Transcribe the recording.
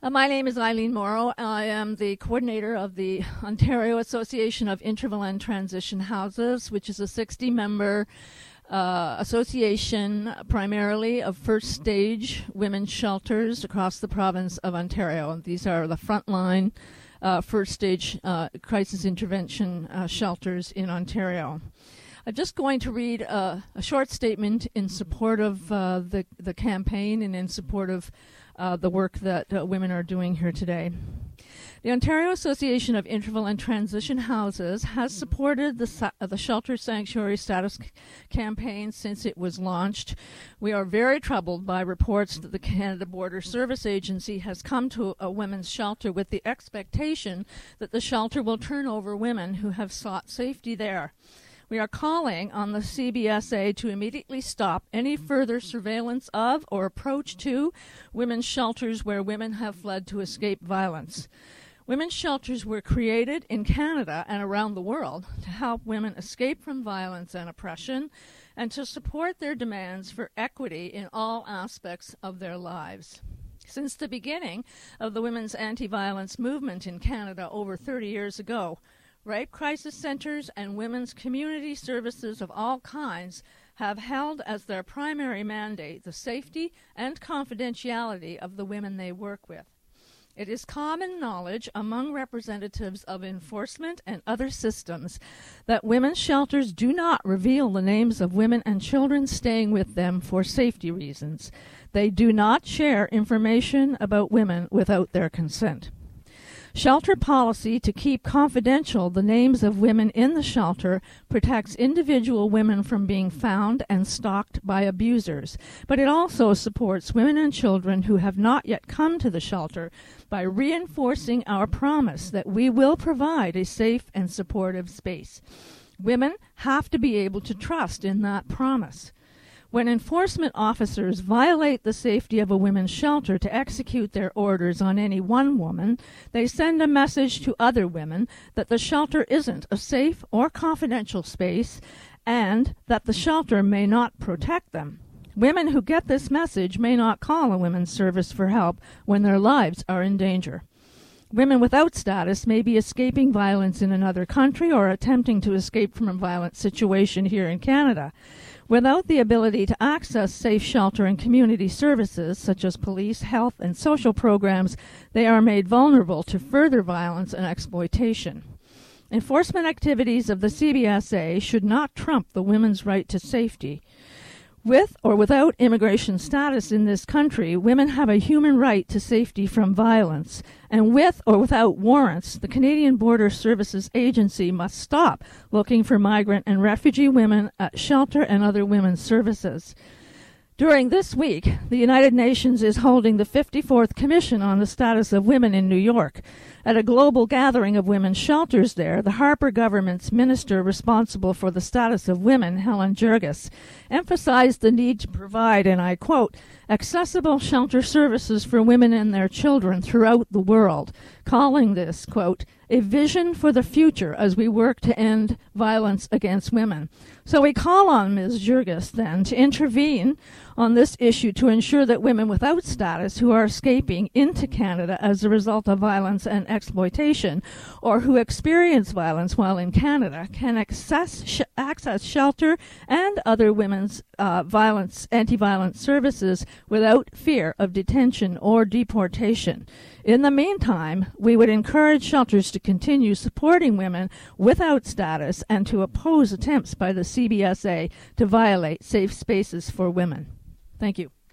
My name is Eileen Morrow. I am the coordinator of the Ontario Association of Interval and Transition Houses, which is a 60-member association primarily of first stage women's shelters across the province of Ontario. And these are the frontline first stage crisis intervention shelters in Ontario. I'm just going to read a short statement in support of the campaign and in support of the work that women are doing here today. The Ontario Association of Interval and Transition Houses has supported the Shelter Sanctuary Status campaign since it was launched. We are very troubled by reports that the Canada Border Service Agency has come to a women's shelter with the expectation that the shelter will turn over women who have sought safety there. We are calling on the CBSA to immediately stop any further surveillance of or approach to women's shelters where women have fled to escape violence. Women's shelters were created in Canada and around the world to help women escape from violence and oppression and to support their demands for equity in all aspects of their lives. Since the beginning of the women's anti-violence movement in Canada over 30 years ago, rape crisis centers and women's community services of all kinds have held as their primary mandate the safety and confidentiality of the women they work with. It is common knowledge among representatives of enforcement and other systems that women's shelters do not reveal the names of women and children staying with them for safety reasons. They do not share information about women without their consent. Shelter policy to keep confidential the names of women in the shelter protects individual women from being found and stalked by abusers, but it also supports women and children who have not yet come to the shelter by reinforcing our promise that we will provide a safe and supportive space. Women have to be able to trust in that promise. When enforcement officers violate the safety of a women's shelter to execute their orders on any one woman, they send a message to other women that the shelter isn't a safe or confidential space and that the shelter may not protect them. Women who get this message may not call a women's service for help when their lives are in danger. Women without status may be escaping violence in another country or attempting to escape from a violent situation here in Canada. Without the ability to access safe shelter and community services, such as police, health, and social programs, they are made vulnerable to further violence and exploitation. Enforcement activities of the CBSA should not trump the women's right to safety. With or without immigration status in this country, women have a human right to safety from violence. And with or without warrants, the Canadian Border Services Agency must stop looking for migrant and refugee women at shelter and other women's services. During this week, the United Nations is holding the 54th Commission on the Status of Women in New York. At a global gathering of women's shelters there, the Harper government's minister responsible for the status of women, Helen Jurgis, emphasized the need to provide, and I quote, accessible shelter services for women and their children throughout the world, calling this, quote, a vision for the future as we work to end violence against women. So we call on Ms. Jurgis then to intervene on this issue to ensure that women without status who are escaping into Canada as a result of violence and exploitation or who experience violence while in Canada can access shelter and other women's anti-violence services without fear of detention or deportation. In the meantime, we would encourage shelters to continue supporting women without status and to oppose attempts by the CBSA to violate safe spaces for women. Thank you.